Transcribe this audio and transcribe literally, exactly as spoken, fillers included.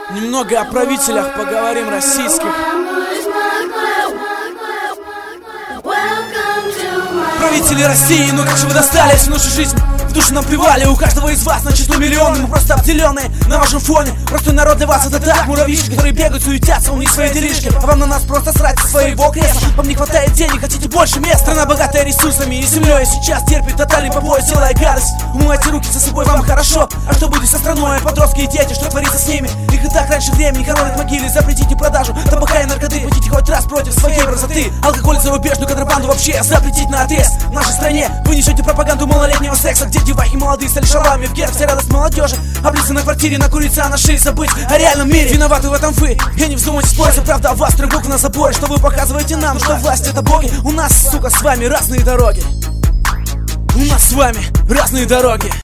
Немного о правителях поговорим российских. Правители России, ну как же вы достались в нашу жизнь? В душу нам плевали, у каждого из вас на число миллионы. Мы просто обделенные на вашем фоне. Простой народ для вас это так, муравьишки, которые бегают, суетятся, у них свои делишки. А вам на нас просто срать со своего кресла. Вам не хватает денег, хотите больше места. Страна богатая ресурсами и землей, сейчас терпит тотальный побой, делая гадость. Умывайте руки за собой, вам хорошо. А что будет со страной, подростки и дети, что творится с ними? Их и так раньше времени хоронят могилы. Запретите продажу табака и наркоты, пойдите хоть раз против своей красоты. Алкоголь, зарубежную контрабанду вообще запретить на отрез. В нашей стране вы несете пропаганду малолетнего секса, где девахи молодые стали шалами в гетто. Вся радость молодежи облиться на квартире, накуриться, а на шее забыть о реальном мире. Виноваты в этом вы, и не вздумайте спорить. Правда о вас, трюк на заборе, что вы показываете нам, что власть это боги. У нас, сука, с вами разные дороги. У нас с вами разные дороги.